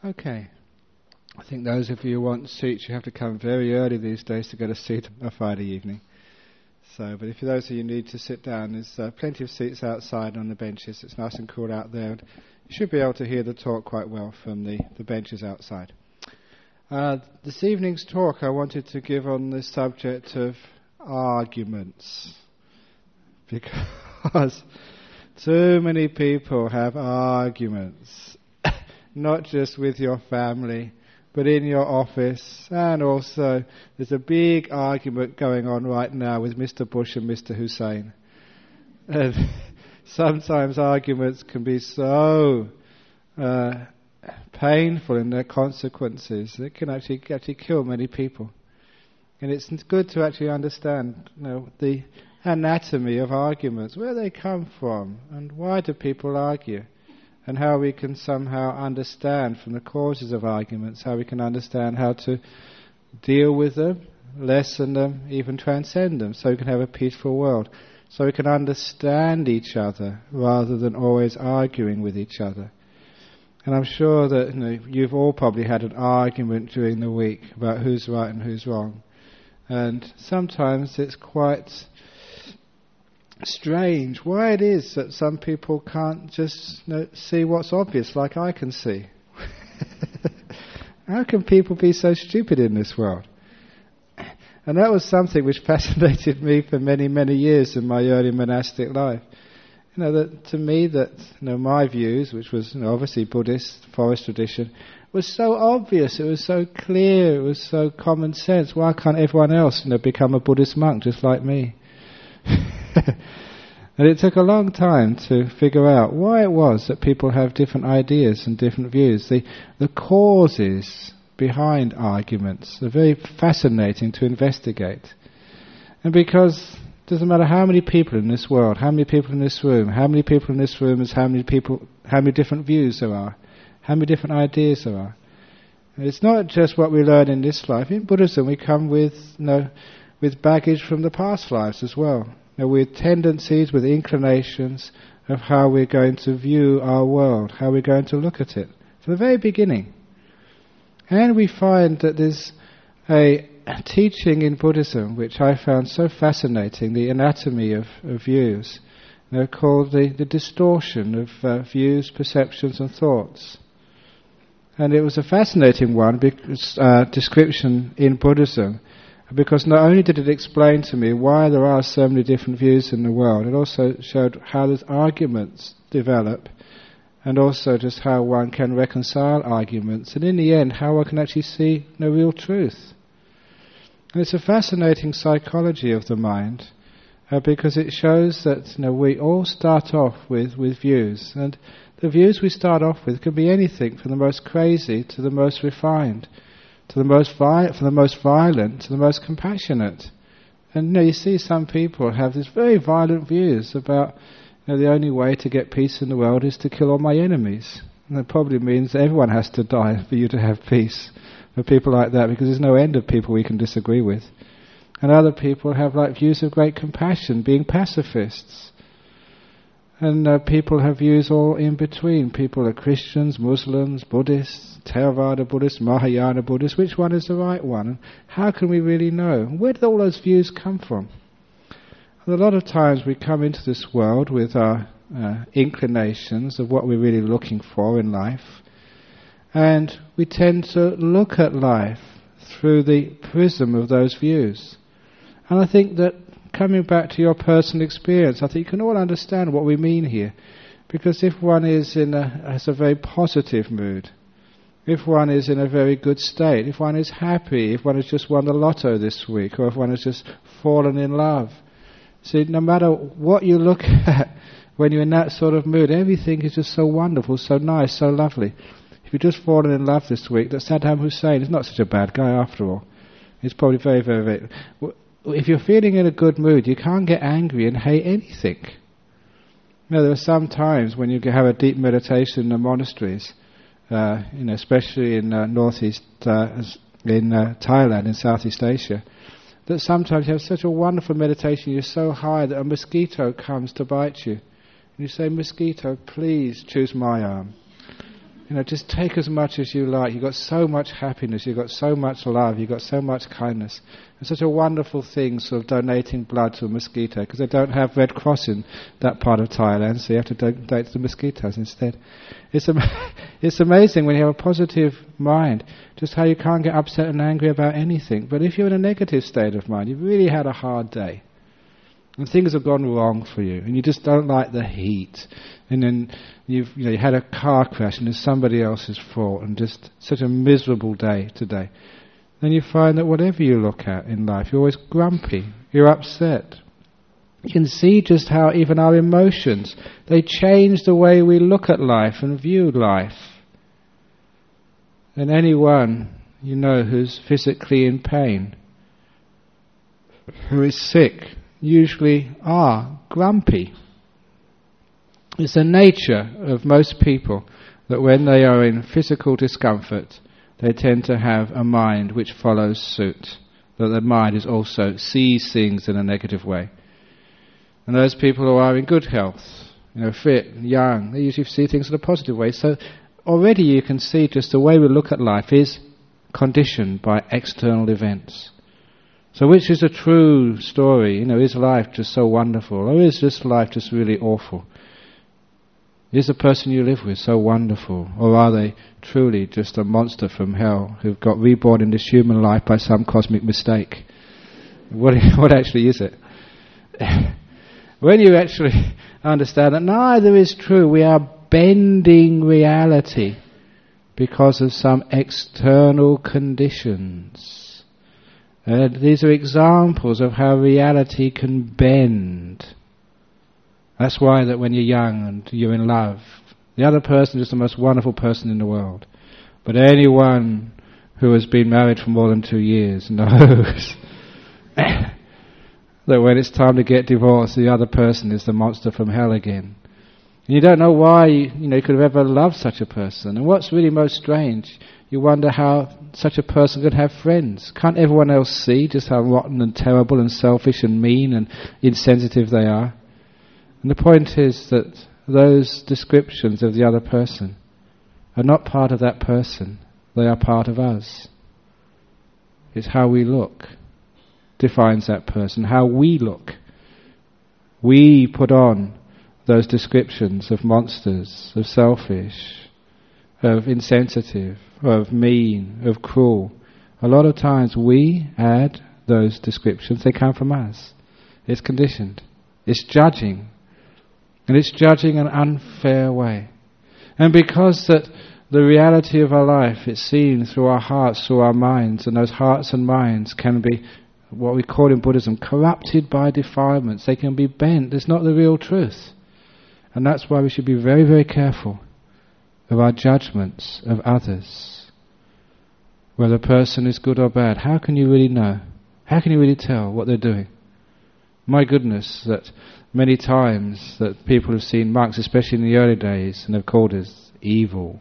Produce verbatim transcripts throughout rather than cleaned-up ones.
Okay. I think those of you who want seats, you have to come very early these days to get a seat on a Friday evening. So, but if those of you need to sit down, there's uh, plenty of seats outside on the benches. It's nice and cool out there. And you should be able to hear the talk quite well from the, the benches outside. Uh, this evening's talk I wanted to give on the subject of arguments. Because too many people have arguments. Not just with your family, but in your office, and also there's a big argument going on right now with Mister Bush and Mister Hussein. And sometimes arguments can be so uh, painful in their consequences, it can actually actually kill many people. And it's good to actually understand, you know, the anatomy of arguments, where they come from, and why do people argue. And how we can somehow understand from the causes of arguments, how we can understand how to deal with them, lessen them, even transcend them, so we can have a peaceful world. So we can understand each other rather than always arguing with each other. And I'm sure that, you know, you've all probably had an argument during the week about who's right and who's wrong. And sometimes it's quite strange why it is that some people can't just, you know, see what's obvious like I can see. How can people be so stupid in this world? And that was something which fascinated me for many, many years in my early monastic life. You know, that to me that, you know, my views, which was, you know, obviously Buddhist forest tradition, was so obvious, it was so clear, it was so common sense. Why can't everyone else, you know, become a Buddhist monk just like me? And it took a long time to figure out why it was that people have different ideas and different views. The, the causes behind arguments are very fascinating to investigate. And because it doesn't matter how many people in this world, how many people in this room, how many people in this room is how many people, how many different views there are, how many different ideas there are. And it's not just what we learn in this life. In Buddhism we come with, you know, with baggage from the past lives as well. You know, with tendencies, with inclinations of how we're going to view our world, how we're going to look at it, from the very beginning. And we find that there's a teaching in Buddhism which I found so fascinating, the anatomy of, of views, you know, called the, the distortion of uh, views, perceptions and thoughts. And it was a fascinating one, because, uh, description in Buddhism, because not only did it explain to me why there are so many different views in the world, it also showed how those arguments develop, and also just how one can reconcile arguments, and in the end how one can actually see the real truth. And it's a fascinating psychology of the mind, uh, because it shows that, you know, we all start off with, with views, and the views we start off with can be anything from the most crazy to the most refined, to the most vi- from the most violent to the most compassionate. And, you know, you see some people have these very violent views about, you know, the only way to get peace in the world is to kill all my enemies. And that probably means that everyone has to die for you to have peace. For people like that, because there's no end of people we can disagree with. And other people have like views of great compassion, being pacifists. And uh, people have views all in between. People are Christians, Muslims, Buddhists, Theravada Buddhists, Mahayana Buddhists. Which one is the right one? And how can we really know? Where did all those views come from? And a lot of times we come into this world with our uh, inclinations of what we're really looking for in life. And we tend to look at life through the prism of those views. And I think that, coming back to your personal experience, I think you can all understand what we mean here. Because if one is in a, has a very positive mood, if one is in a very good state, if one is happy, if one has just won the lotto this week, or if one has just fallen in love, see, no matter what you look at, when you're in that sort of mood, everything is just so wonderful, so nice, so lovely. If you've just fallen in love this week, that Saddam Hussein is not such a bad guy after all. He's probably very, very, very... If you're feeling in a good mood, you can't get angry and hate anything. You know, there are some times when you have a deep meditation in the monasteries, uh, you know, especially in uh, northeast, uh, in uh, Thailand, in Southeast Asia, that sometimes you have such a wonderful meditation, you're so high that a mosquito comes to bite you. And you say, "Mosquito, please choose my arm." You know, just take as much as you like. You've got so much happiness, you've got so much love, you've got so much kindness. It's such a wonderful thing, sort of donating blood to a mosquito, because they don't have Red Cross in that part of Thailand, so you have to donate to the mosquitoes instead. It's am- it's amazing when you have a positive mind, just how you can't get upset and angry about anything. But if you're in a negative state of mind, you've really had a hard day, and things have gone wrong for you, and you just don't like the heat, and then you've you know you had a car crash and it's somebody else's fault, and just such a miserable day today, then you find that whatever you look at in life, you're always grumpy, you're upset. You can see just how even our emotions, they change the way we look at life and view life. And anyone you know who's physically in pain, who is sick, usually are grumpy. It's the nature of most people that when they are in physical discomfort, they tend to have a mind which follows suit, that their mind is also sees things in a negative way. And those people who are in good health, you know, fit, young, they usually see things in a positive way. So already you can see just the way we look at life is conditioned by external events. So which is a true story? You know, is life just so wonderful, or is this life just really awful? Is the person you live with so wonderful, or are they truly just a monster from hell who've got reborn in this human life by some cosmic mistake? What what actually is it? When you actually understand that neither is true, we are bending reality because of some external conditions. Uh, these are examples of how reality can bend. That's why that when you're young and you're in love, the other person is the most wonderful person in the world. But anyone who has been married for more than two years knows that when it's time to get divorced, the other person is the monster from hell again. And you don't know why you, you know, you could have ever loved such a person. And what's really most strange, you wonder how such a person could have friends. Can't everyone else see just how rotten and terrible and selfish and mean and insensitive they are? And the point is that those descriptions of the other person are not part of that person. They are part of us. It's how we look defines that person, how we look. We put on those descriptions of monsters, of selfish, of insensitive, of mean, of cruel. A lot of times we add those descriptions, they come from us. It's conditioned. It's judging. And it's judging an unfair way. And because that the reality of our life, it's seen through our hearts, through our minds, and those hearts and minds can be what we call in Buddhism corrupted by defilements. They can be bent. It's not the real truth. And that's why we should be very, very careful of our judgments of others. Whether a person is good or bad, how can you really know? How can you really tell what they're doing? My goodness, that many times that people have seen monks, especially in the early days, and have called us evil,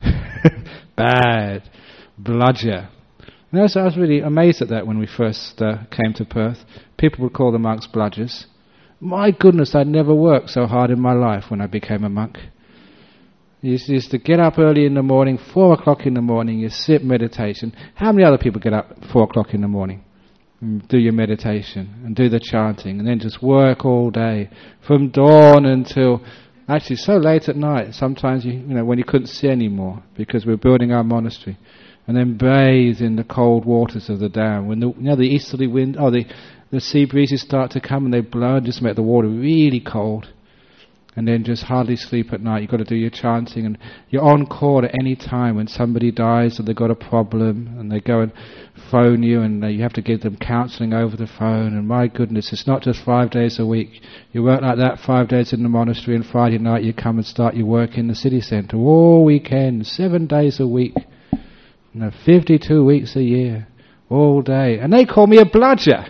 bad, bludger. And I was, I was really amazed at that when we first uh, came to Perth. People would call the monks bludgers. My goodness, I'd never worked so hard in my life when I became a monk. You used, used to get up early in the morning, four o'clock in the morning, you sit meditation. How many other people get up at four o'clock in the morning? Do your meditation and do the chanting and then just work all day from dawn until actually so late at night. Sometimes you, you know when you couldn't see anymore because we're building our monastery, and then bathe in the cold waters of the dam when the you know the easterly wind or the the sea breezes start to come and they blow and just make the water really cold. And then just hardly sleep at night. You've got to do your chanting, and you're on call at any time when somebody dies or they've got a problem, and they go and phone you, and you have to give them counselling over the phone. And my goodness, it's not just five days a week. You work like that five days in the monastery, and Friday night you come and start your work in the city centre all weekend, seven days a week, you know, fifty-two weeks a year, all day. And they call me a bludger.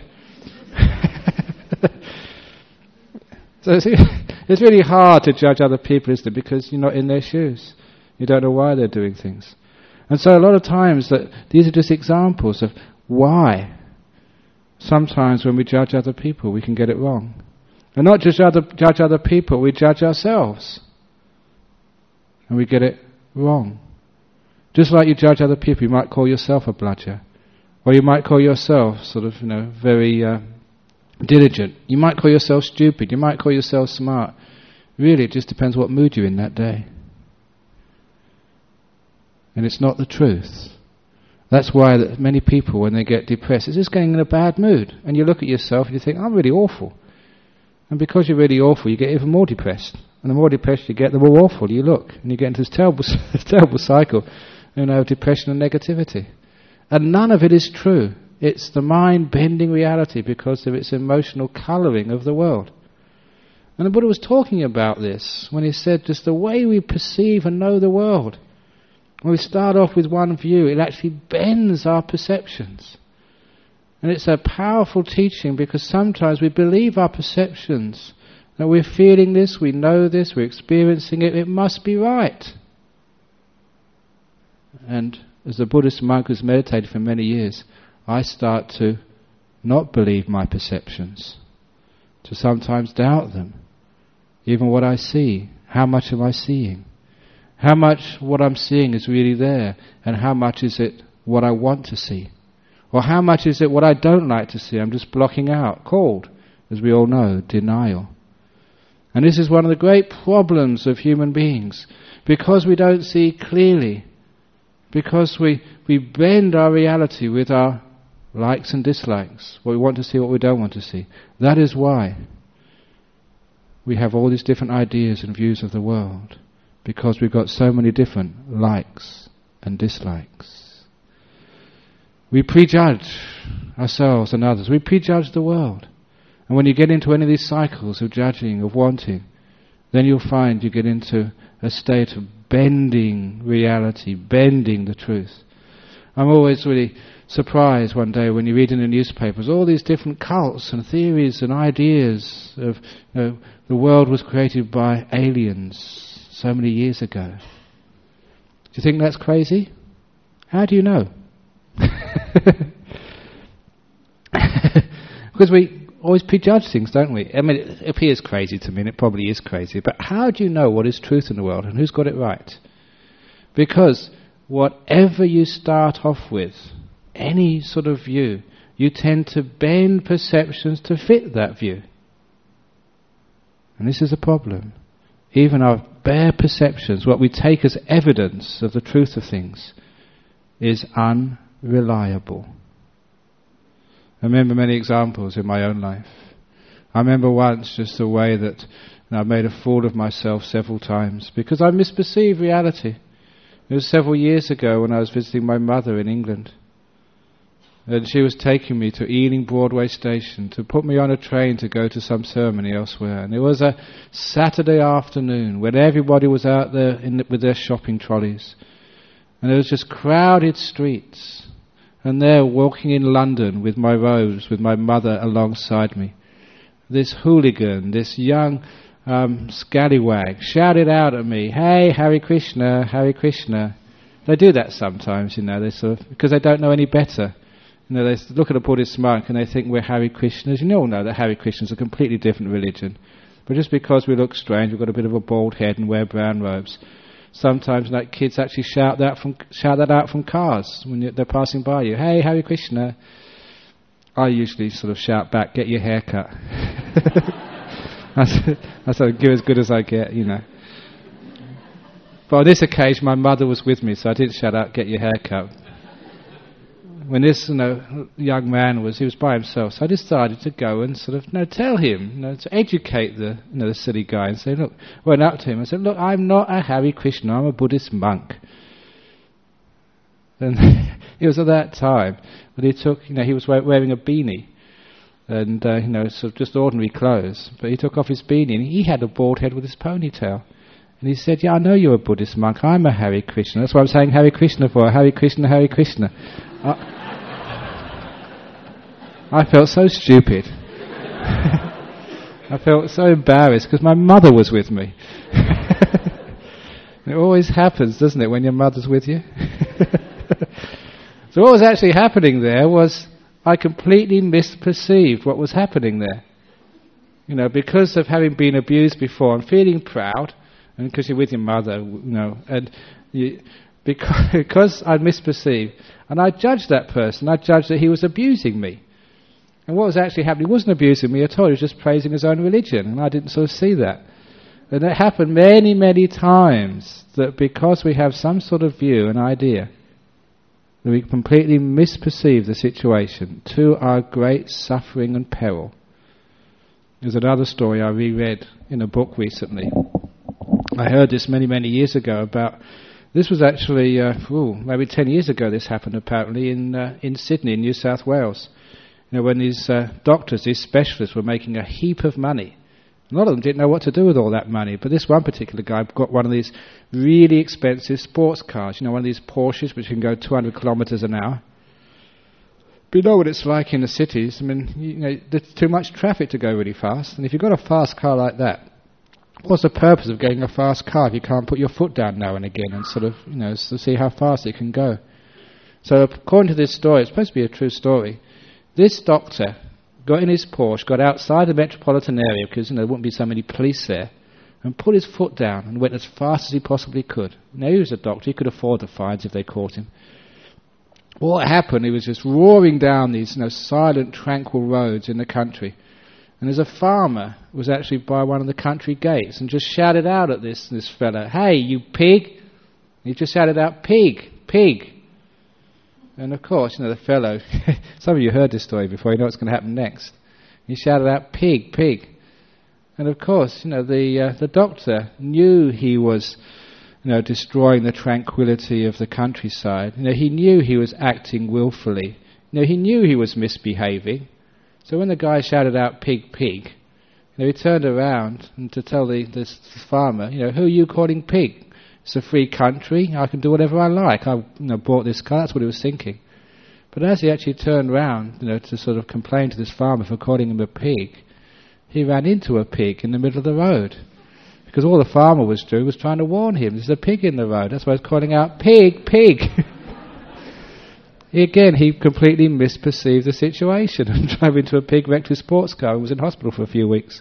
So it's, it's really hard to judge other people, isn't it? Because you're not in their shoes. You don't know why they're doing things. And so a lot of times that these are just examples of why sometimes when we judge other people we can get it wrong. And not just other, judge other people, we judge ourselves. And we get it wrong. Just like you judge other people, you might call yourself a bludger. Or you might call yourself sort of, you know, very uh, diligent. You might call yourself stupid. You might call yourself smart. Really, it just depends what mood you're in that day. And it's not the truth. That's why that many people, when they get depressed, it's just getting in a bad mood. And you look at yourself and you think, I'm really awful. And because you're really awful, you get even more depressed. And the more depressed you get, the more awful you look. And you get into this terrible, terrible cycle, you know, of depression and negativity. And none of it is true. It's the mind bending reality because of its emotional colouring of the world. And the Buddha was talking about this when he said just the way we perceive and know the world. When we start off with one view, it actually bends our perceptions. And it's a powerful teaching because sometimes we believe our perceptions. That we're feeling this, we know this, we're experiencing it, it must be right. And as a Buddhist monk who's meditated for many years, I start to not believe my perceptions, to sometimes doubt them. Even what I see, how much am I seeing? How much what I'm seeing is really there, and how much is it what I want to see? Or how much is it what I don't like to see, I'm just blocking out, called, as we all know, denial. And this is one of the great problems of human beings, because we don't see clearly, because we, we bend our reality with our likes and dislikes, what we want to see, what we don't want to see. That is why we have all these different ideas and views of the world, because we've got so many different likes and dislikes. We prejudge ourselves and others. We prejudge the world. And when you get into any of these cycles of judging, of wanting, then you'll find you get into a state of bending reality, bending the truth. I'm always really surprised one day when you read in the newspapers all these different cults and theories and ideas of, you know, the world was created by aliens so many years ago. Do you think that's crazy? How do you know? Because we always prejudge things, don't we? I mean, it appears crazy to me, and it probably is crazy, but how do you know what is truth in the world and who's got it right? Because whatever you start off with, any sort of view, you tend to bend perceptions to fit that view. And this is a problem. Even our bare perceptions, what we take as evidence of the truth of things, is unreliable. I remember many examples in my own life. I remember once just the way that you know, I made a fool of myself several times because I misperceived reality. It was several years ago when I was visiting my mother in England. And she was taking me to Ealing Broadway Station to put me on a train to go to some ceremony elsewhere. And it was a Saturday afternoon when everybody was out there in the, with their shopping trolleys. And it was just crowded streets. And there, walking in London with my robes, with my mother alongside me, this hooligan, this young um, scallywag, shouted out at me, "Hey, Hare Krishna, Hare Krishna." They do that sometimes, you know, they sort of, because they don't know any better. You know, they look at a Buddhist monk and they think we're Hare Krishnas. You all know that Hare Krishna is a completely different religion. But just because we look strange, we've got a bit of a bald head and wear brown robes, sometimes like kids actually shout that from shout that out from cars when they're passing by you. "Hey, Hare Krishna." I usually sort of shout back, "Get your hair cut." that's, that's as good as I get, you know. But on this occasion, my mother was with me, so I didn't shout out, "Get your hair cut." When this you know, young man was, he was by himself, so I decided to go and sort of you know, tell him, you know, to educate the, you know, the silly guy and say, look, went up to him and said, "Look, I'm not a Hare Krishna, I'm a Buddhist monk." And it was at that time that he took, you know, he was wearing a beanie and, uh, you know, sort of just ordinary clothes, but he took off his beanie and he had a bald head with his ponytail. And he said, "Yeah, I know you're a Buddhist monk, I'm a Hare Krishna, that's what I'm saying Hare Krishna for, Hare Krishna, Hare Krishna." I, I felt so stupid. I felt so embarrassed because my mother was with me. It always happens, doesn't it, when your mother's with you? So what was actually happening there was I completely misperceived what was happening there. You know, because of having been abused before and feeling proud, and because you're with your mother, you know, and you, because, because I misperceived, and I judged that person, I judged that he was abusing me. And what was actually happening, he wasn't abusing me at all, he was just praising his own religion, and I didn't sort of see that. And it happened many, many times, that because we have some sort of view, an idea, that we completely misperceive the situation to our great suffering and peril. There's another story I reread in a book recently. I heard this many, many years ago about, this was actually, uh, ooh, maybe ten years ago this happened apparently in uh, in Sydney, in New South Wales. You know, when these uh, doctors, these specialists were making a heap of money. A lot of them didn't know what to do with all that money, but this one particular guy got one of these really expensive sports cars, you know, one of these Porsches which can go two hundred kilometres an hour. But you know what it's like in the cities. I mean, you know, there's too much traffic to go really fast, and if you've got a fast car like that, what's the purpose of getting a fast car if you can't put your foot down now and again and sort of, you know, to see how fast it can go? So according to this story, it's supposed to be a true story, this doctor got in his Porsche, got outside the metropolitan area because, you know, there wouldn't be so many police there, and put his foot down and went as fast as he possibly could. Now, he was a doctor, he could afford the fines if they caught him. What happened, he was just roaring down these, you know, silent, tranquil roads in the country. And there's a farmer who was actually by one of the country gates and just shouted out at this, this fella, "Hey, you pig!" He just shouted out, "Pig, pig!" And of course, you know, the fellow, some of you heard this story before, you know what's going to happen next. He shouted out, "Pig, pig." And of course, you know, the uh, the doctor knew he was, you know, destroying the tranquility of the countryside. You know, he knew he was acting willfully. You know, he knew he was misbehaving. So when the guy shouted out, "Pig, pig," you know, he turned around and to tell the this farmer, you know, "Who are you calling pig? It's a free country. I can do whatever I like. I, you know, bought this car." That's what he was thinking. But as he actually turned round, you know, to sort of complain to this farmer for calling him a pig, he ran into a pig in the middle of the road. Because all the farmer was doing was trying to warn him, there's a pig in the road. That's why he's calling out, "Pig, pig." Again, he completely misperceived the situation and drove into a pig-wrecked sports car and was in hospital for a few weeks.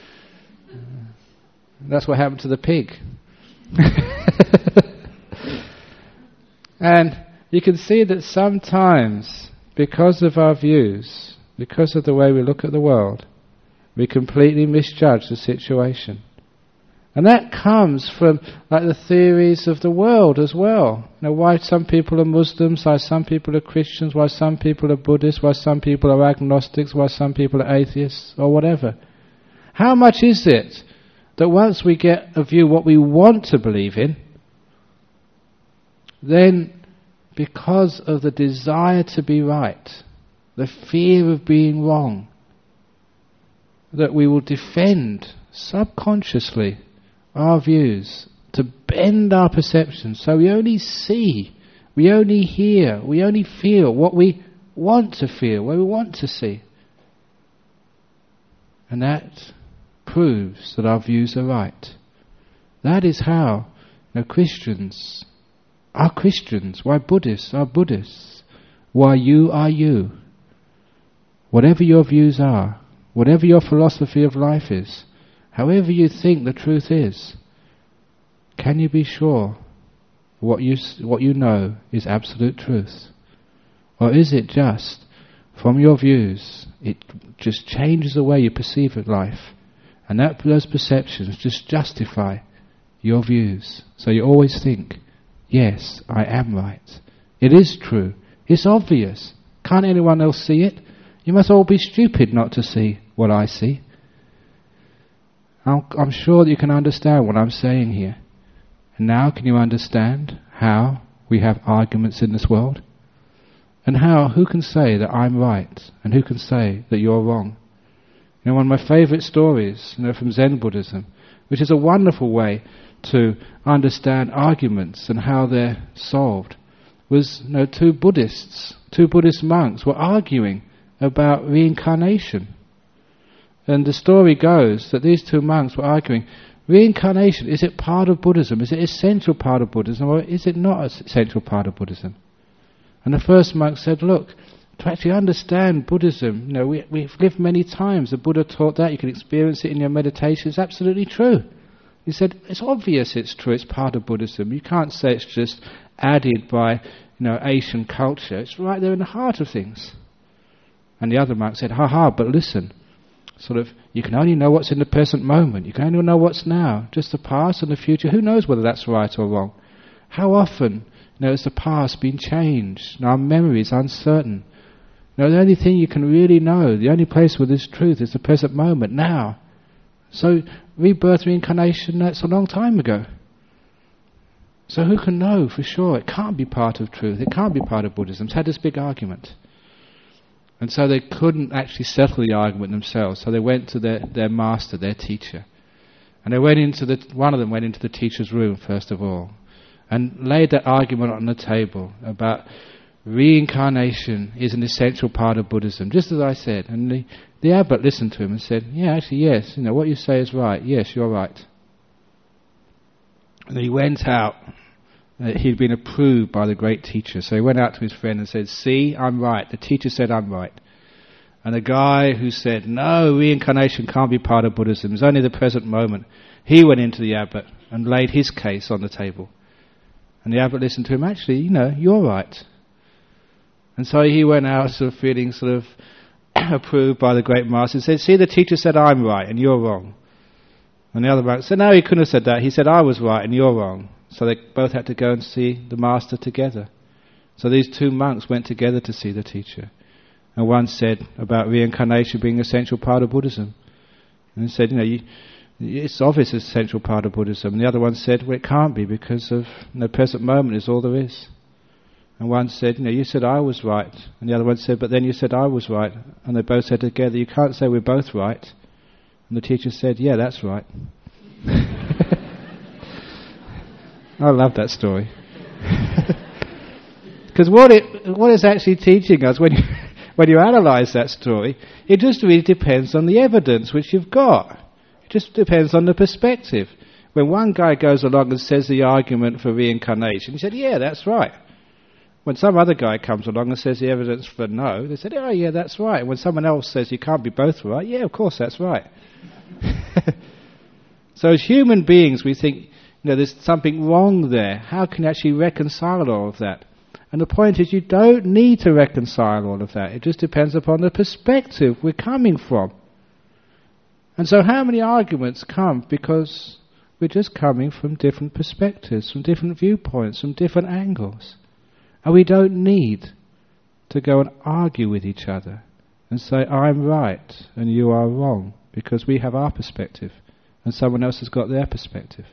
That's what happened to the pig. And you can see that sometimes, because of our views, because of the way we look at the world, we completely misjudge the situation. And that comes from like the theories of the world as well. You know, why some people are Muslims, why some people are Christians, why some people are Buddhists, why some people are agnostics, why some people are atheists, or whatever. How much is it that once we get a view what we want to believe in, then because of the desire to be right, the fear of being wrong, that we will defend subconsciously our views, to bend our perceptions so we only see, we only hear, we only feel what we want to feel, what we want to see. And that proves that our views are right. That is how, you know, Christians are Christians, why Buddhists are Buddhists, why you are you. Whatever your views are, whatever your philosophy of life is, however you think the truth is, can you be sure what you what you know is absolute truth? Or is it just, from your views, it just changes the way you perceive life, and that those perceptions just justify your views? So you always think, yes, I am right. It is true. It's obvious. Can't anyone else see it? You must all be stupid not to see what I see. I'm sure that you can understand what I'm saying here. And now can you understand how we have arguments in this world? And how, who can say that I'm right and who can say that you're wrong? You know, one of my favourite stories, you know, from Zen Buddhism, which is a wonderful way to understand arguments and how they're solved, was, you know, two Buddhists, two Buddhist monks were arguing about reincarnation. And the story goes that these two monks were arguing, reincarnation, is it part of Buddhism? Is it an essential part of Buddhism, or is it not an essential part of Buddhism? And the first monk said, look, to actually understand Buddhism, you know, we, we've lived many times. The Buddha taught that, you can experience it in your meditation. It's absolutely true. He said, it's obvious it's true, it's part of Buddhism. You can't say it's just added by, you know, Asian culture. It's right there in the heart of things. And the other monk said, ha ha, but listen, sort of, you can only know what's in the present moment. You can only know what's now. Just the past and the future. Who knows whether that's right or wrong? How often, you know, has the past been changed? And our memory is uncertain. You know, the only thing you can really know, the only place where there's truth is the present moment, now. So, rebirth, reincarnation, that's a long time ago. So who can know for sure? It can't be part of truth. It can't be part of Buddhism. It's had this big argument. And so they couldn't actually settle the argument themselves. So they went to their, their master, their teacher. And they went into the, one of them went into the teacher's room first of all, and laid that argument on the table about reincarnation is an essential part of Buddhism, just as I said. And the, the abbot listened to him and said, yeah, actually, yes, you know, what you say is right. Yes, you're right. And he went out. Uh, he'd been approved by the great teacher. So he went out to his friend and said, see, I'm right. The teacher said I'm right. And the guy who said, no, reincarnation can't be part of Buddhism, it's only the present moment, he went into the abbot and laid his case on the table. And the abbot listened to him, actually, you know, you're right. And so he went out sort of feeling sort of approved by the great master and said, see, the teacher said I'm right and you're wrong. And the other monk said, no, he couldn't have said that. He said I was right and you're wrong. So they both had to go and see the master together. So these two monks went together to see the teacher. And one said about reincarnation being an essential part of Buddhism. And he said, you know, you, it's obvious it's an essential part of Buddhism. And the other one said, well, it can't be because of you know, the present moment is all there is. And one said, you know, you said I was right. And the other one said, but then you said I was right. And they both said together, you can't say we're both right. And the teacher said, yeah, that's right. I love that story. Because what it what it's actually teaching us, when you, when you analyse that story, it just really depends on the evidence which you've got. It just depends on the perspective. When one guy goes along and says the argument for reincarnation, he said, yeah, that's right. When some other guy comes along and says the evidence for no, they said, oh yeah, that's right. When someone else says you can't be both right, yeah, of course that's right. So as human beings, we think, you know, there's something wrong there. How can you actually reconcile all of that? And the point is, you don't need to reconcile all of that. It just depends upon the perspective we're coming from. And so how many arguments come because we're just coming from different perspectives, from different viewpoints, from different angles. And we don't need to go and argue with each other and say, I'm right and you are wrong, because we have our perspective and someone else has got their perspective.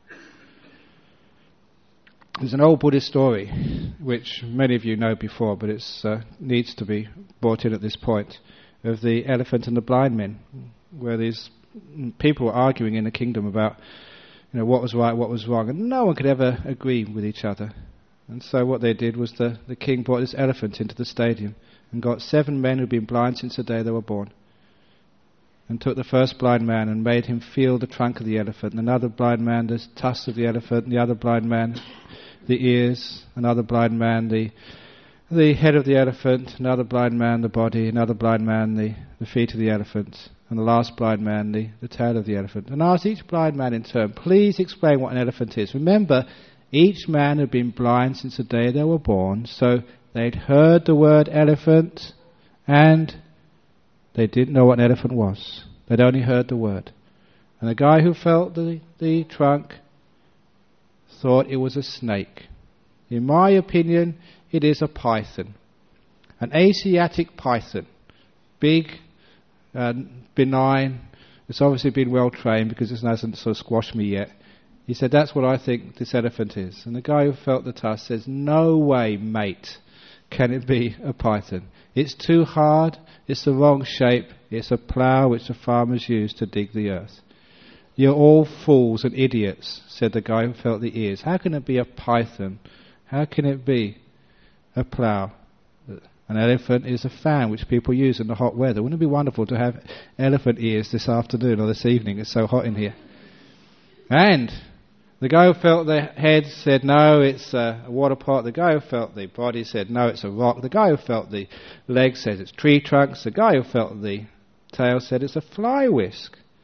There's an old Buddhist story, which many of you know before, but it uh, needs to be brought in at this point, of the elephant and the blind men, where these people were arguing in the kingdom about, you know, what was right, what was wrong, and no one could ever agree with each other. And so what they did was the, the king brought this elephant into the stadium and got seven men who'd been blind since the day they were born, and took the first blind man and made him feel the trunk of the elephant, and another blind man the tusks of the elephant, and the other blind man the ears, another blind man the the head of the elephant, another blind man the body, another blind man the, the feet of the elephant, and the last blind man the, the tail of the elephant. And asked each blind man in turn, please explain what an elephant is. Remember, each man had been blind since the day they were born, so they'd heard the word elephant and they didn't know what an elephant was. They'd only heard the word. And the guy who felt the, the trunk thought it was a snake. In my opinion, it is a python. An Asiatic python. Big, uh, benign. It's obviously been well trained because it hasn't sort of squashed me yet. He said, that's what I think this elephant is. And the guy who felt the tusk says, no way, mate, can it be a python. It's too hard, it's the wrong shape, it's a plough which the farmers use to dig the earth. You're all fools and idiots, said the guy who felt the ears. How can it be a python? How can it be a plough? An elephant is a fan which people use in the hot weather. Wouldn't it be wonderful to have elephant ears this afternoon or this evening? It's so hot in here. And the guy who felt the head said, no, it's a water pot. The guy who felt the body said, no, it's a rock. The guy who felt the legs said it's tree trunks. The guy who felt the tail said it's a fly whisk.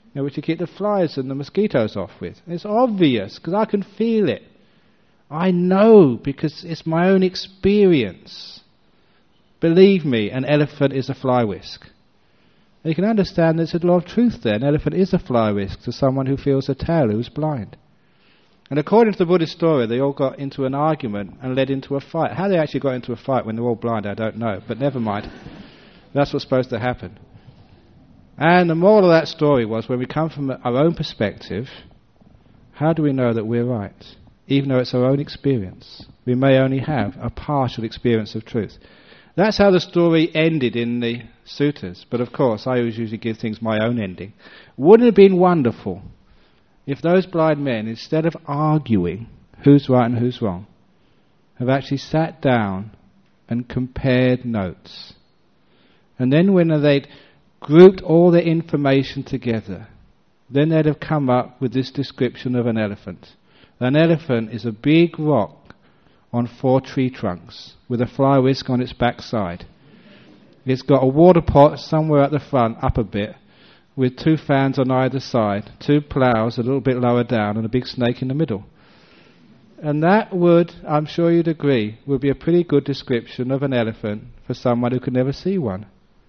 know, which you keep the flies and the mosquitoes off with. It's obvious, because I can feel it. I know, because it's my own experience. Believe me, an elephant is a fly whisk. And you can understand there's a lot of truth there. An elephant is a fly whisk to someone who feels a tail, who's blind. And according to the Buddhist story, they all got into an argument and led into a fight. How they actually got into a fight when they're all blind, I don't know. But never mind. That's what's supposed to happen. And the moral of that story was, when we come from our own perspective, how do we know that we're right? Even though it's our own experience. We may only have a partial experience of truth. That's how the story ended in the suttas. But of course, I always usually give things my own ending. Wouldn't it have been wonderful if those blind men, instead of arguing who's right and who's wrong, have actually sat down and compared notes? And then when they'd grouped all their information together, then they'd have come up with this description of an elephant. An elephant is a big rock on four tree trunks with a fly whisk on its backside. It's got a water pot somewhere at the front, up a bit, with two fans on either side, two ploughs a little bit lower down, and a big snake in the middle. And that would, I'm sure you'd agree, would be a pretty good description of an elephant for someone who could never see one.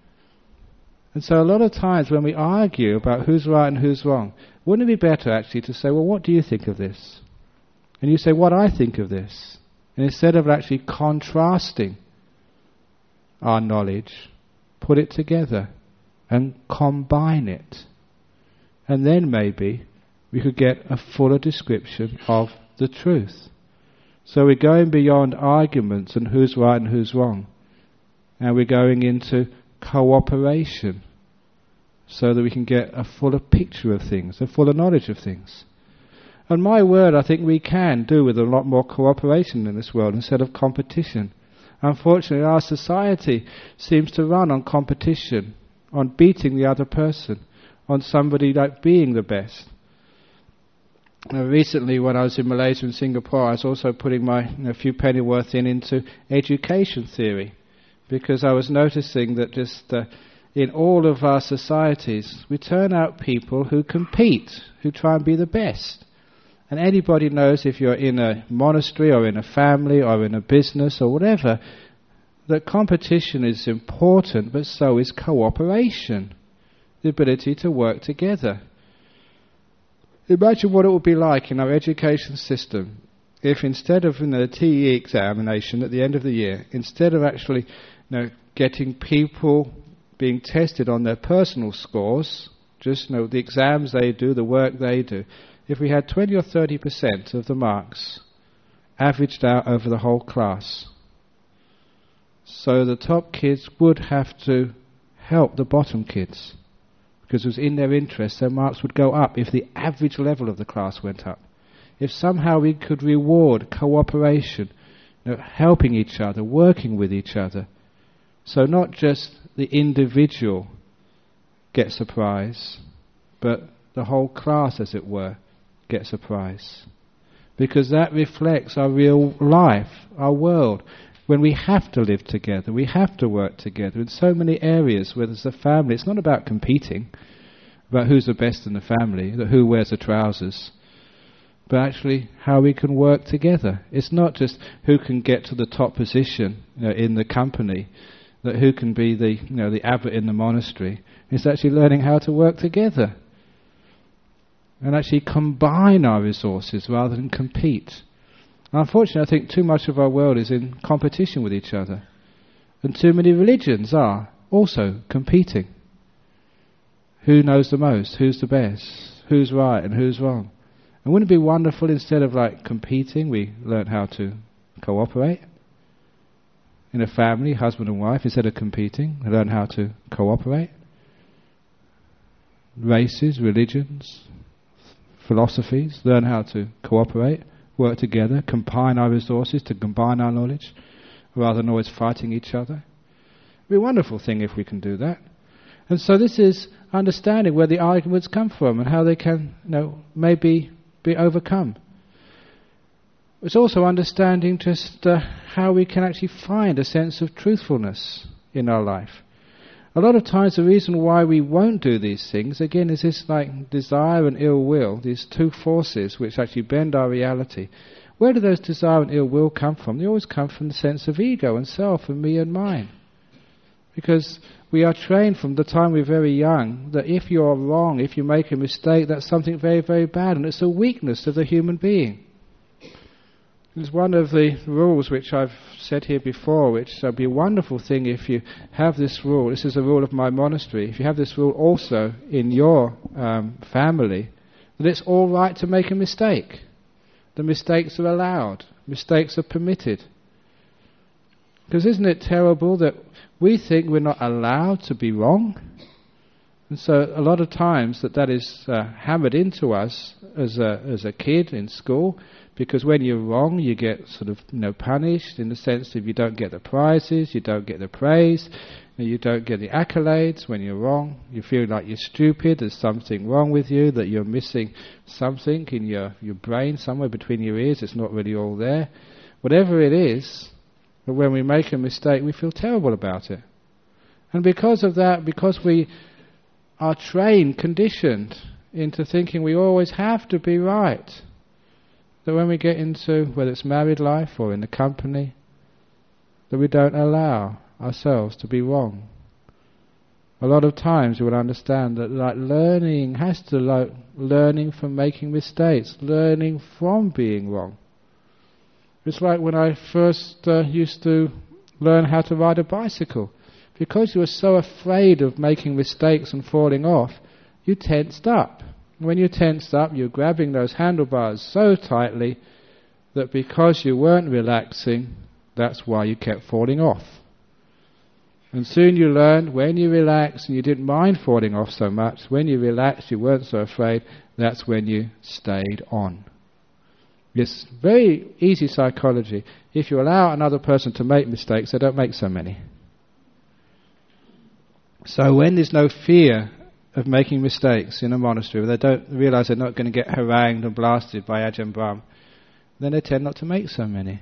And so a lot of times when we argue about who's right and who's wrong, wouldn't it be better actually to say, well, what do you think of this? And you say, what I think of this. And instead of actually contrasting our knowledge, put it together and combine it. And then maybe we could get a fuller description of the truth. So we're going beyond arguments and who's right and who's wrong. And we're going into cooperation, so that we can get a fuller picture of things, a fuller knowledge of things. And my word, I think we can do with a lot more cooperation in this world instead of competition. Unfortunately, our society seems to run on competition, on beating the other person, on somebody like being the best. Now, recently, when I was in Malaysia and Singapore, I was also putting my you know, few pennyworth in into education theory, because I was noticing that just uh, in all of our societies, we turn out people who compete, who try and be the best. And anybody knows, if you're in a monastery or in a family or in a business or whatever, that competition is important, but so is cooperation, the ability to work together. Imagine what it would be like in our education system if instead of you know, the T E examination at the end of the year, instead of actually you know, getting people being tested on their personal scores, just you know, the exams they do, the work they do, if we had twenty or thirty percent of the marks averaged out over the whole class, so the top kids would have to help the bottom kids, because it was in their interest, their marks would go up if the average level of the class went up. If somehow we could reward cooperation, you know, helping each other, working with each other, so not just the individual gets a prize, but the whole class, as it were, gets a prize. Because that reflects our real life, our world. When we have to live together, we have to work together in so many areas where there's a family. It's not about competing, about who's the best in the family, that who wears the trousers, but actually how we can work together. It's not just who can get to the top position you know, in the company, that who can be the you know the abbot in the monastery. It's actually learning how to work together and actually combine our resources rather than compete. Unfortunately, I think too much of our world is in competition with each other, and too many religions are also competing. Who knows the most? Who's the best? Who's right and who's wrong? And wouldn't it be wonderful, instead of like competing, we learn how to cooperate? In a family, husband and wife, instead of competing, they learn how to cooperate. Races, religions, philosophies, learn how to cooperate, work together, combine our resources to combine our knowledge, rather than always fighting each other. It would be a wonderful thing if we can do that. And so this is understanding where the arguments come from and how they can, you know, maybe be overcome. It's also understanding just uh, how we can actually find a sense of truthfulness in our life. A lot of times the reason why we won't do these things, again, is this like desire and ill will, these two forces which actually bend our reality. Where do those desire and ill will come from? They always come from the sense of ego and self and me and mine. Because we are trained from the time we're very young that if you're wrong, if you make a mistake, that's something very, very bad, and it's a weakness of the human being. It's one of the rules which I've said here before, which would be a wonderful thing if you have this rule. This is a rule of my monastery. If you have this rule also in your um, family, that it's all right to make a mistake. The mistakes are allowed. Mistakes are permitted. Because isn't it terrible that we think we're not allowed to be wrong? And so a lot of times that that is uh, hammered into us as a as a kid in school, because when you're wrong you get sort of you know punished in the sense that you don't get the prizes, you don't get the praise, you don't get the accolades when you're wrong. You feel like you're stupid, there's something wrong with you, that you're missing something in your, your brain, somewhere between your ears, it's not really all there. Whatever it is, but when we make a mistake we feel terrible about it. And because of that, because we are trained, conditioned into thinking we always have to be right, that when we get into, whether it's married life or in the company, that we don't allow ourselves to be wrong. A lot of times you will understand that like learning has to like learning from making mistakes, learning from being wrong. It's like when I first uh, used to learn how to ride a bicycle. Because you were so afraid of making mistakes and falling off, you tensed up. When you tensed up, you're grabbing those handlebars so tightly that because you weren't relaxing, that's why you kept falling off. And soon you learned when you relaxed and you didn't mind falling off so much, when you relaxed, you weren't so afraid, that's when you stayed on. It's very easy psychology. If you allow another person to make mistakes, they don't make so many. So when there's no fear of making mistakes in a monastery, where they don't realise they're not going to get harangued and blasted by Ajahn Brahm, then they tend not to make so many.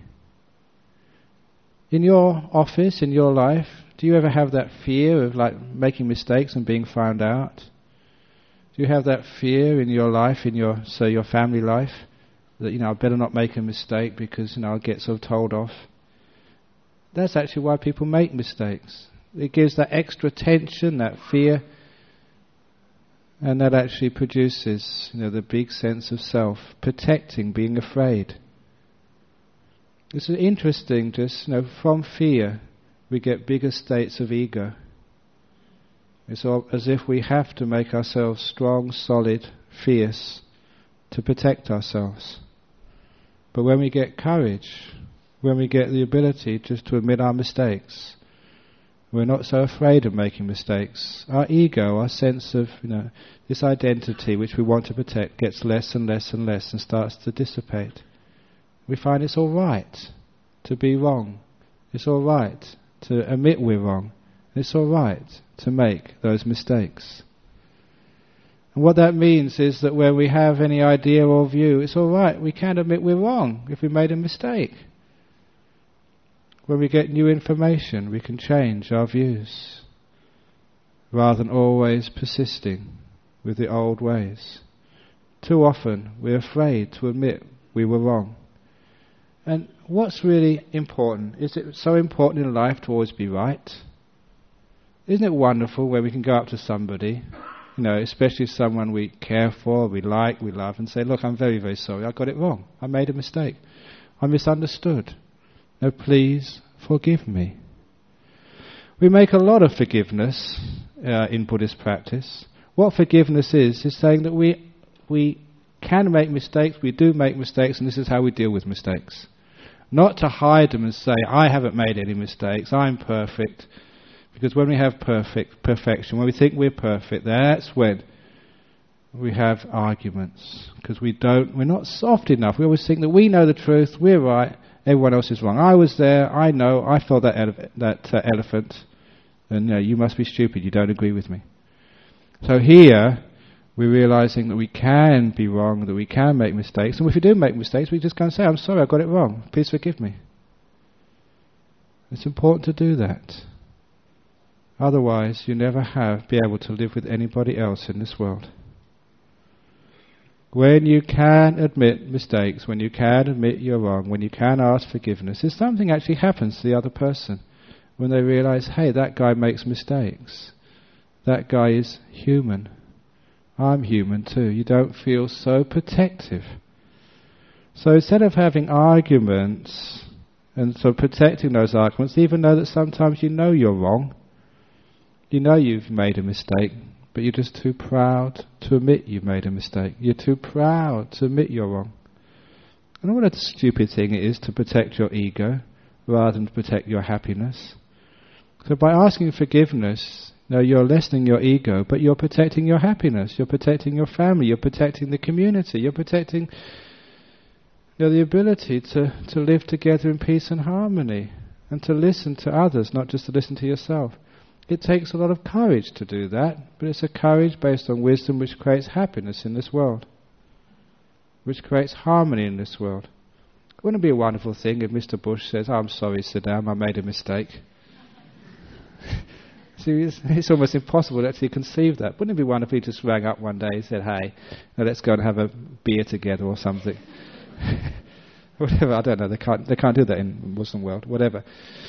In your office, in your life, do you ever have that fear of like making mistakes and being found out? Do you have that fear in your life, in your so your family life, that you know I better not make a mistake because you know I'll get sort of told off? That's actually why people make mistakes. It gives that extra tension, that fear, and that actually produces, you know, the big sense of self, protecting, being afraid. It's interesting, just, you know, from fear we get bigger states of ego. It's all as if we have to make ourselves strong, solid, fierce to protect ourselves. But when we get courage, when we get the ability just to admit our mistakes, we're not so afraid of making mistakes. Our ego, our sense of, you know, this identity which we want to protect gets less and less and less and starts to dissipate. We find it's all right to be wrong. It's all right to admit we're wrong. It's all right to make those mistakes. And what that means is that when we have any idea or view, it's all right. We can admit we're wrong if we made a mistake. When we get new information, we can change our views rather than always persisting with the old ways. Too often we're afraid to admit we were wrong. And what's really important? Is it so important in life to always be right? Isn't it wonderful when we can go up to somebody, you know, especially someone we care for, we like, we love, and say, look, I'm very, very sorry, I got it wrong. I made a mistake. I misunderstood. No, please forgive me. We make a lot of forgiveness uh, in Buddhist practice. What forgiveness is, is saying that we we can make mistakes, we do make mistakes, and this is how we deal with mistakes. Not to hide them and say, I haven't made any mistakes, I'm perfect. Because when we have perfect perfection, when we think we're perfect, that's when we have arguments. Because we don't, we're not soft enough. We always think that we know the truth, we're right, everyone else is wrong. I was there, I know, I felt that ele- that uh, elephant, and uh, you must be stupid, you don't agree with me. So here, we're realizing that we can be wrong, that we can make mistakes, and if we do make mistakes, we just go and say, I'm sorry, I got it wrong, please forgive me. It's important to do that. Otherwise, you never have be able to live with anybody else in this world. When you can admit mistakes, when you can admit you're wrong, when you can ask forgiveness, if something actually happens to the other person, when they realize, hey, that guy makes mistakes, that guy is human, I'm human too, you don't feel so protective. So instead of having arguments and so protecting those arguments, even though that sometimes you know you're wrong, you know you've made a mistake, but you're just too proud to admit you've made a mistake. You're too proud to admit you're wrong. And what a stupid thing it is to protect your ego rather than to protect your happiness. So by asking forgiveness, you know, you're lessening your ego, but you're protecting your happiness, you're protecting your family, you're protecting the community, you're protecting, you know, the ability to, to live together in peace and harmony, and to listen to others, not just to listen to yourself. It takes a lot of courage to do that, but it's a courage based on wisdom which creates happiness in this world, which creates harmony in this world. Wouldn't it be a wonderful thing if Mister Bush says, oh, I'm sorry Saddam, I made a mistake? See, it's, it's almost impossible to actually conceive that. Wouldn't it be wonderful if he just rang up one day and said, hey, now let's go and have a beer together or something? Whatever, I don't know, they can't, they can't do that in the Muslim world, whatever.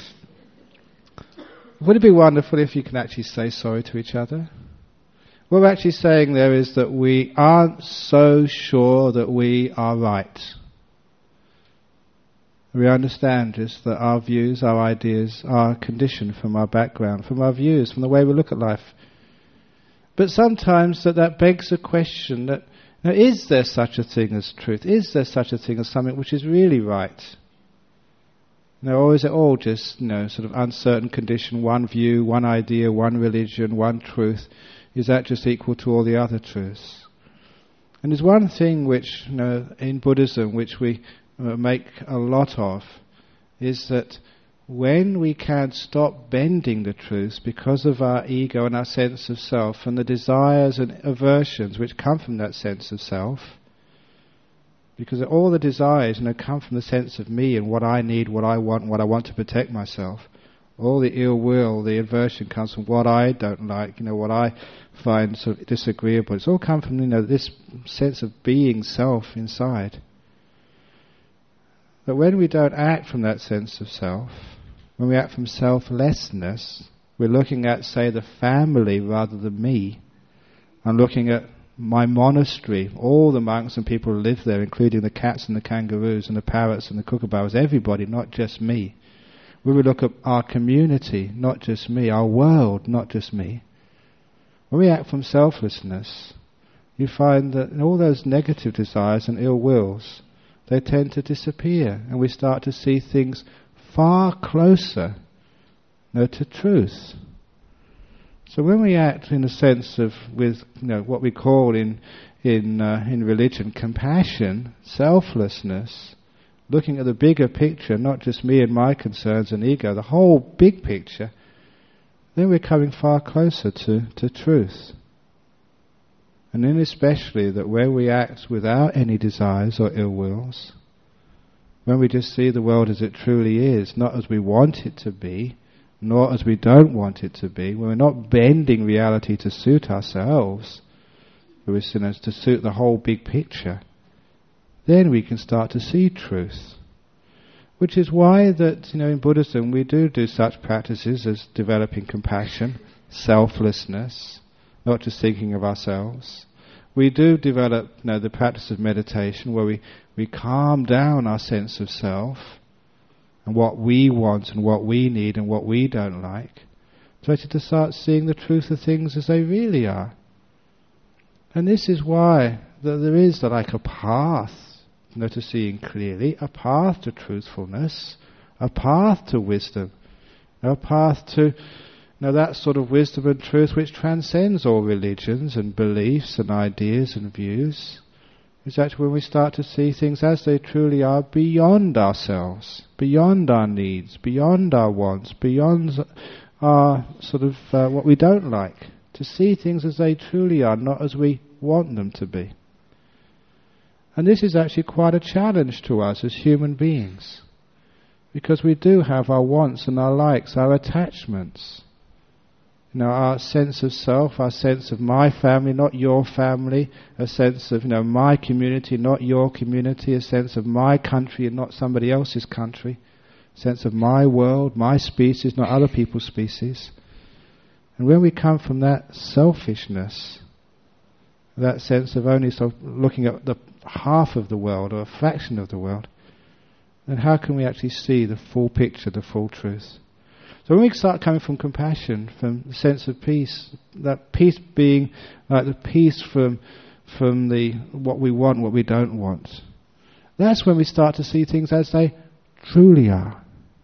Would it be wonderful if you can actually say sorry to each other? What we're actually saying there is that we aren't so sure that we are right. We understand just that our views, our ideas are conditioned from our background, from our views, from the way we look at life. But sometimes that, that begs a question that, now, is there such a thing as truth? Is there such a thing as something which is really right? Now, or is it all just, you know, sort of uncertain condition, one view, one idea, one religion, one truth? Is that just equal to all the other truths? And there's one thing which, you know, in Buddhism, which we uh, make a lot of, is that when we can stop bending the truths because of our ego and our sense of self and the desires and aversions which come from that sense of self, because all the desires, you know, come from the sense of me and what I need, what I want, what I want to protect myself. All the ill will, the aversion comes from what I don't like, you know, what I find sort of disagreeable. It's all come from, you know, this sense of being self inside. But when we don't act from that sense of self, when we act from selflessness, we're looking at, say, the family rather than me. I'm looking at my monastery, all the monks and people who live there, including the cats and the kangaroos and the parrots and the kookaburras, everybody, not just me. When we look at our community, not just me, our world, not just me. When we act from selflessness, you find that all those negative desires and ill wills, they tend to disappear, and we start to see things far closer, you know, to truth. So when we act in a sense of, with, you know, what we call in in uh, in religion compassion, selflessness, looking at the bigger picture, not just me and my concerns and ego, the whole big picture, then we're coming far closer to, to truth. And then especially that where we act without any desires or ill wills, when we just see the world as it truly is, not as we want it to be, nor as we don't want it to be, when we're not bending reality to suit ourselves, but we're, you know, to suit the whole big picture, then we can start to see truth. Which is why that, you know, in Buddhism we do do such practices as developing compassion, selflessness, not just thinking of ourselves. We do develop, you know, the practice of meditation where we, we calm down our sense of self and what we want and what we need and what we don't like, so to start seeing the truth of things as they really are. And this is why that there is like a path, you know, to seeing clearly, a path to truthfulness, a path to wisdom, a path to, you know, that sort of wisdom and truth which transcends all religions and beliefs and ideas and views. It's actually when we start to see things as they truly are, beyond ourselves, beyond our needs, beyond our wants, beyond our sort of uh, what we don't like. To see things as they truly are, not as we want them to be. And this is actually quite a challenge to us as human beings, because we do have our wants and our likes, our attachments. You know, our sense of self, our sense of my family, not your family, a sense of, you know, my community, not your community, a sense of my country and not somebody else's country, a sense of my world, my species, not other people's species. And when we come from that selfishness, that sense of only sort of looking at the half of the world or a fraction of the world, then how can we actually see the full picture, the full truth? So when we start coming from compassion, from the sense of peace, that peace being like the peace from from the what we want, what we don't want, that's when we start to see things as they truly are.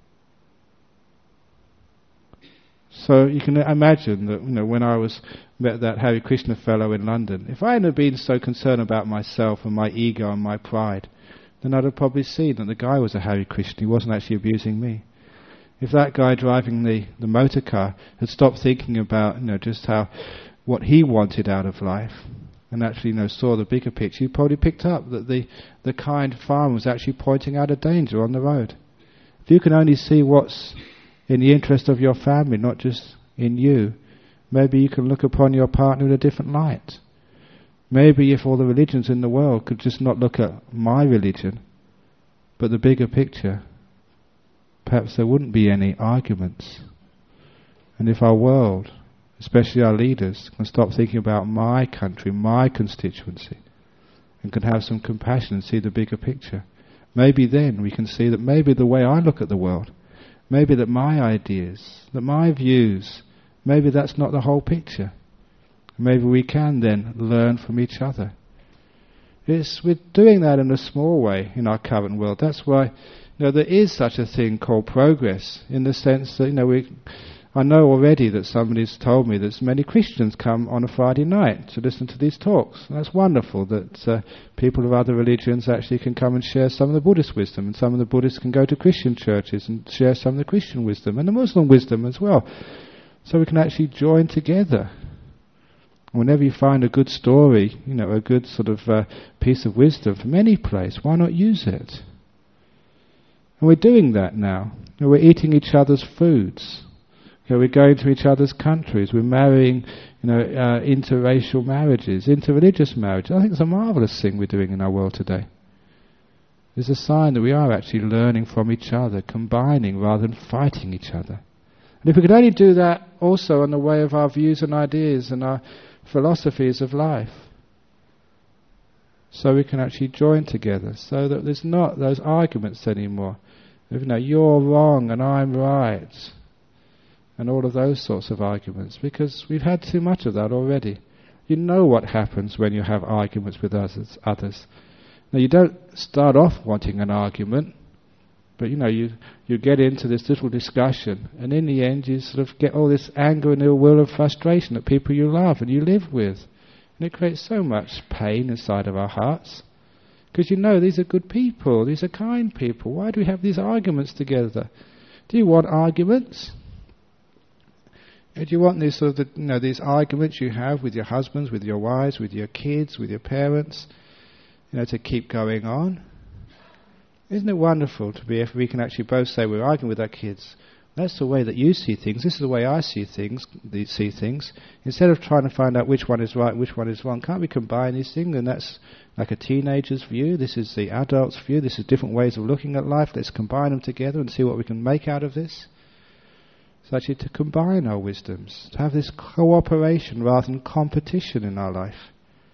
So you can imagine that, you know, when I was met that Hare Krishna fellow in London, if I hadn't been so concerned about myself and my ego and my pride, then I'd have probably seen that the guy was a Hare Krishna. He wasn't actually abusing me. If that guy driving the, the motor car had stopped thinking about, you know, just how, what he wanted out of life, and actually, you know, saw the bigger picture, he probably picked up that the, the kind farmer was actually pointing out a danger on the road. If you can only see what's in the interest of your family, not just in you, maybe you can look upon your partner in a different light. Maybe if all the religions in the world could just not look at my religion, but the bigger picture, perhaps there wouldn't be any arguments. And if our world, especially our leaders, can stop thinking about my country, my constituency, and can have some compassion and see the bigger picture, maybe then we can see that maybe the way I look at the world, maybe that my ideas, that my views, maybe that's not the whole picture. Maybe we can then learn from each other. It's, we're doing that in a small way in our current world. That's why, you know, there is such a thing called progress, in the sense that, you know, we, I know already that somebody's told me that many Christians come on a Friday night to listen to these talks. And that's wonderful that uh, people of other religions actually can come and share some of the Buddhist wisdom, and some of the Buddhists can go to Christian churches and share some of the Christian wisdom, and the Muslim wisdom as well. So we can actually join together. Whenever you find a good story, you know, a good sort of uh, piece of wisdom from any place, why not use it? And we're doing that now. You know, we're eating each other's foods. You know, we're going to each other's countries. We're marrying, you know, uh, interracial marriages, interreligious marriages. I think it's a marvellous thing we're doing in our world today. It's a sign that we are actually learning from each other, combining rather than fighting each other. And if we could only do that also in the way of our views and ideas and our philosophies of life, so we can actually join together, so that there's not those arguments anymore. You know, you're wrong and I'm right, and all of those sorts of arguments, because we've had too much of that already. You know what happens when you have arguments with others. others. Now, you don't start off wanting an argument, but you know, you, you get into this little discussion, and in the end you sort of get all this anger and ill will and frustration at people you love and you live with. And it creates so much pain inside of our hearts. Because you know, these are good people, these are kind people. Why do we have these arguments together? Do you want arguments? Do you want these sort of, the, you know, these arguments you have with your husbands, with your wives, with your kids, with your parents, you know, to keep going on? Isn't it wonderful to be if we can actually both say we're arguing with our kids? That's the way that you see things. This is the way I see things. See things. Instead of trying to find out which one is right, which one is wrong, can't we combine these things? And that's like a teenager's view. This is the adult's view. This is different ways of looking at life. Let's combine them together and see what we can make out of this. So actually, to combine our wisdoms, to have this cooperation rather than competition in our life,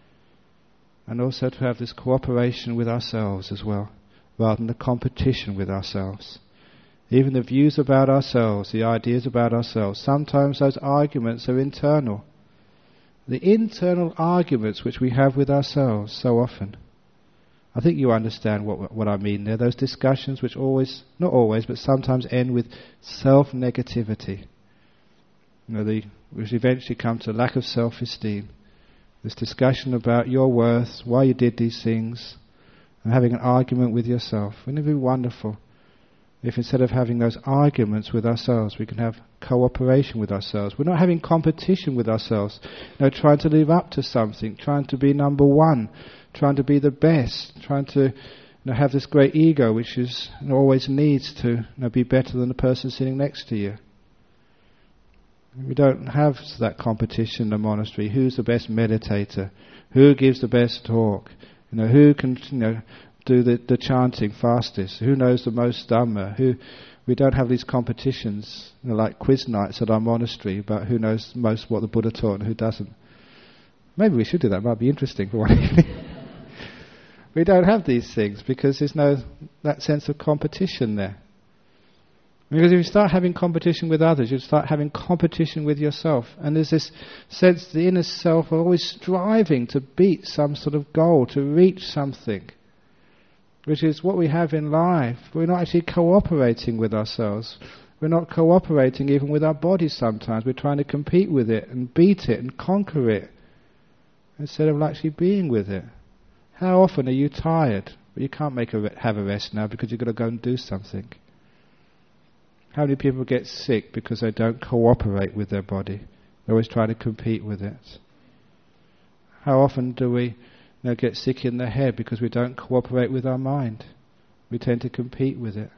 and also to have this cooperation with ourselves as well, rather than the competition with ourselves. Even the views about ourselves, the ideas about ourselves, sometimes those arguments are internal. The internal arguments which we have with ourselves so often. I think you understand what what I mean there. Those discussions which always, not always, but sometimes end with self-negativity. You know, the, which eventually come to lack of self-esteem. This discussion about your worth, why you did these things, and having an argument with yourself. Wouldn't it be wonderful if instead of having those arguments with ourselves, we can have cooperation with ourselves? We're not having competition with ourselves, you know, trying to live up to something, trying to be number one, trying to be the best, trying to, you know, have this great ego which is, you know, always needs to, you know, be better than the person sitting next to you. We don't have that competition in the monastery. Who's the best meditator? Who gives the best talk? You know, who can, you know, do the, the chanting fastest? Who knows the most Dhamma? Who? We don't have these competitions, you know, like quiz nights at our monastery about who knows most what the Buddha taught and who doesn't. Maybe we should do that. It might be interesting for one evening. We don't have these things because there's no that sense of competition there. Because if you start having competition with others, you start having competition with yourself. And there's this sense the inner self are always striving to beat some sort of goal, to reach something, which is what we have in life. We're not actually cooperating with ourselves. We're not cooperating even with our bodies sometimes. We're trying to compete with it and beat it and conquer it instead of actually being with it. How often are you tired? But you can't make a re- have a rest now because you've got to go and do something. How many people get sick because they don't cooperate with their body? They're always trying to compete with it. How often do we you know, get sick in the head because we don't cooperate with our mind? We tend to compete with it.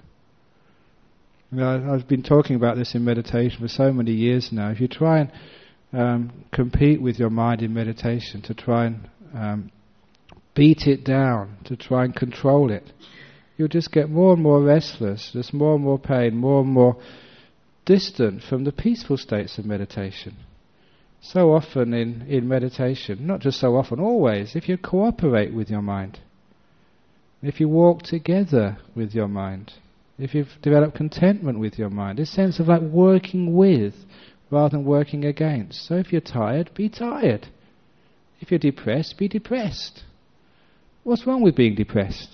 You know, I've been talking about this in meditation for so many years now. If you try and um, compete with your mind in meditation, to try and um, beat it down, to try and control it, you'll just get more and more restless, just more and more pain, more and more distant from the peaceful states of meditation. So often in, in meditation, not just so often, always, if you cooperate with your mind, if you walk together with your mind, if you've developed contentment with your mind, this sense of like working with rather than working against. So if you're tired, be tired. If you're depressed, be depressed. What's wrong with being depressed?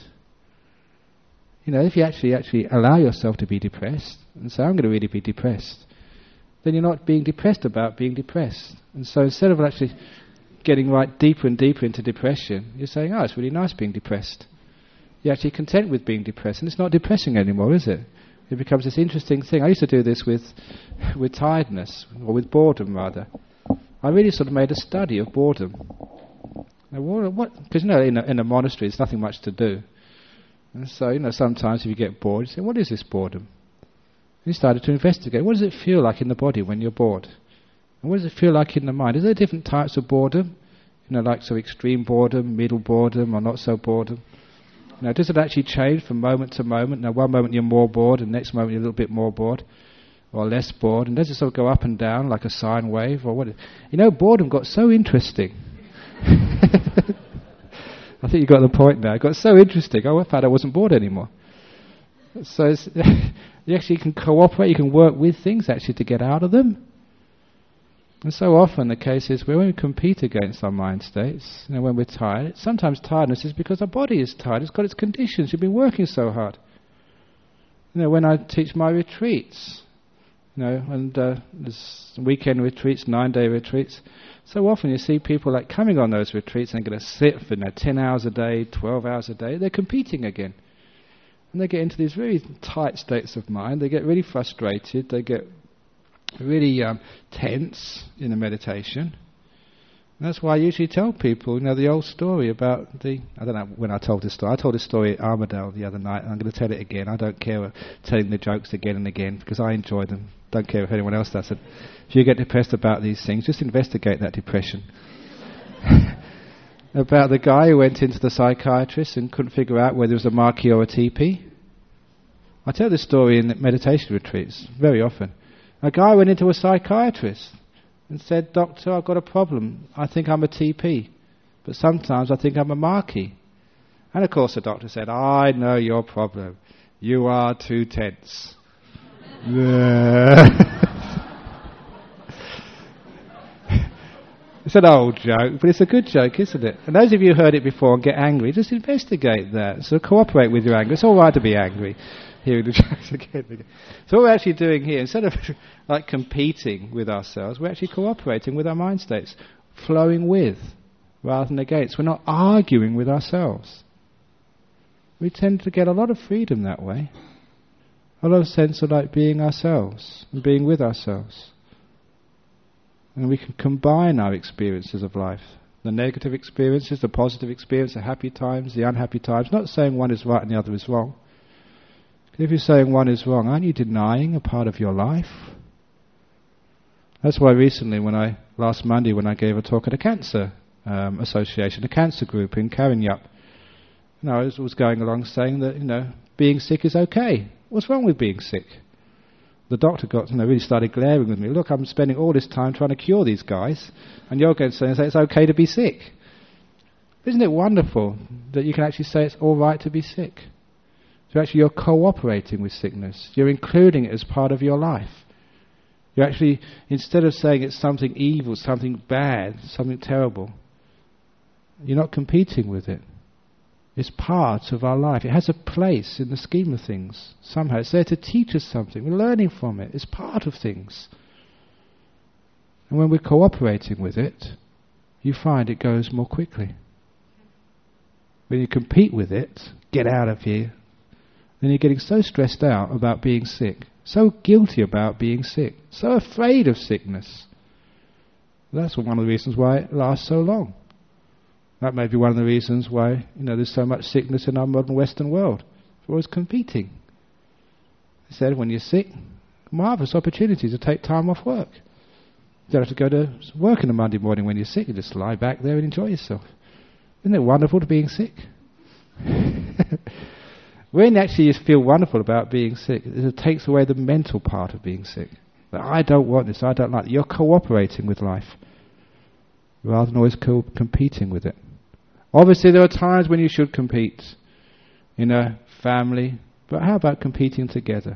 You know, if you actually actually allow yourself to be depressed and say, I'm going to really be depressed, then you're not being depressed about being depressed. And so instead of actually getting right deeper and deeper into depression, you're saying, oh, it's really nice being depressed. You're actually content with being depressed, and it's not depressing anymore, is it? It becomes this interesting thing. I used to do this with with tiredness, or with boredom rather. I really sort of made a study of boredom. Now, what? Because you know, in a, in a monastery, there's nothing much to do. And so, you know, sometimes if you get bored, you say, what is this boredom? And you started to investigate. What does it feel like in the body when you're bored? And what does it feel like in the mind? Is there different types of boredom? You know, like so extreme boredom, middle boredom, or not so boredom? You know, does it actually change from moment to moment? Now, one moment you're more bored, and the next moment you're a little bit more bored, or less bored. And does it sort of go up and down like a sine wave? Or what? You know, boredom got so interesting. I think you got the point now. It got so interesting. Oh, I thought I wasn't bored anymore. So it's you actually can cooperate. You can work with things actually to get out of them. And so often the case is when we compete against our mind states, you know, when we're tired, sometimes tiredness is because our body is tired. It's got its conditions. You've been working so hard. You know, when I teach my retreats, you know, and uh, there's weekend retreats, nine-day retreats, so often you see people like coming on those retreats and they're going to sit for you know, ten hours a day, twelve hours a day. They're competing again. And they get into these really tight states of mind. They get really frustrated. They get really um, tense in the meditation. And that's why I usually tell people, you know, the old story about the... I don't know when I told this story. I told this story at Armadale the other night, and I'm going to tell it again. I don't care telling the jokes again and again, because I enjoy them. Don't care if anyone else does it. If you get depressed about these things, just investigate that depression. About the guy who went into the psychiatrist and couldn't figure out whether it was a Marquis or a T P. I tell this story in meditation retreats very often. A guy went into a psychiatrist and said, Doctor, I've got a problem. I think I'm a T P, but sometimes I think I'm a Marquis. And of course the doctor said, I know your problem. You are too tense. It's an old joke, but it's a good joke, isn't it? And those of you who heard it before and get angry, just investigate that. So cooperate with your anger. It's all right to be angry. Hearing the jokes again and again. So what we're actually doing here, instead of like competing with ourselves, we're actually cooperating with our mind states, flowing with rather than against. We're not arguing with ourselves. We tend to get a lot of freedom that way. A lot of sense of like being ourselves and being with ourselves. And we can combine our experiences of life. The negative experiences, the positive experience, the happy times, the unhappy times. Not saying one is right and the other is wrong. If you're saying one is wrong, aren't you denying a part of your life? That's why recently, when I last Monday, when I gave a talk at a cancer um, association, a cancer group in Karinyup, you know, I was, was going along saying that, you know, being sick is okay. What's wrong with being sick? The doctor got, you know, really started glaring with me. Look, I'm spending all this time trying to cure these guys, and you're going to say it's okay to be sick. Isn't it wonderful that you can actually say it's all right to be sick? So actually you're cooperating with sickness. You're including it as part of your life. You're actually, instead of saying it's something evil, something bad, something terrible, you're not competing with it. It's part of our life. It has a place in the scheme of things. Somehow it's there to teach us something. We're learning from it. It's part of things. And when we're cooperating with it, you find it goes more quickly. When you compete with it, get out of here, then you're getting so stressed out about being sick, so guilty about being sick, so afraid of sickness. That's one of the reasons why it lasts so long. That may be one of the reasons why, you know, there's so much sickness in our modern Western world. We're always competing. They said when you're sick, marvellous opportunity to take time off work. You don't have to go to work on a Monday morning when you're sick. You just lie back there and enjoy yourself. Isn't it wonderful to being sick? When actually you feel wonderful about being sick, it takes away the mental part of being sick. That I don't want this, I don't like it. You're cooperating with life rather than always co- competing with it. Obviously there are times when you should compete in a family, but how about competing together?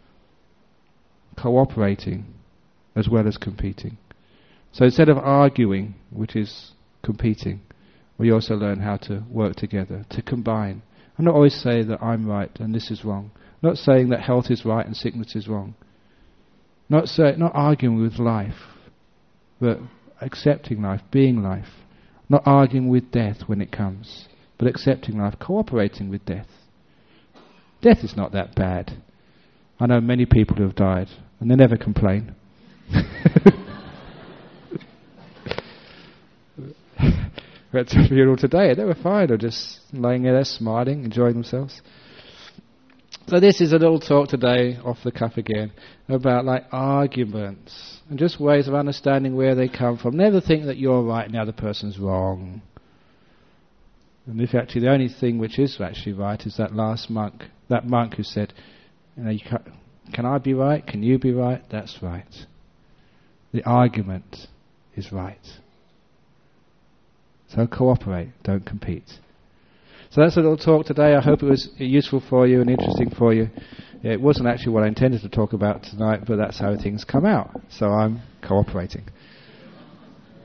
Cooperating as well as competing. So instead of arguing, which is competing, we also learn how to work together, to combine. And not always say that I'm right and this is wrong. Not saying that health is right and sickness is wrong. Not say, not arguing with life, but accepting life, being life. Not arguing with death when it comes, but accepting life, cooperating with death. Death is not that bad. I know many people who have died, and they never complain. We went to a funeral today, and they were fine. They were just laying there smiling, enjoying themselves. So this is a little talk today, off the cuff again, about like arguments and just ways of understanding where they come from. Never think that you're right and the other person's wrong. And if actually the only thing which is actually right is that last monk, that monk who said, you know, you can, can I be right? Can you be right? That's right. The argument is right. So cooperate, don't compete. So that's a little talk today. I hope it was useful for you and interesting for you. It wasn't actually what I intended to talk about tonight, but that's how things come out. So I'm cooperating.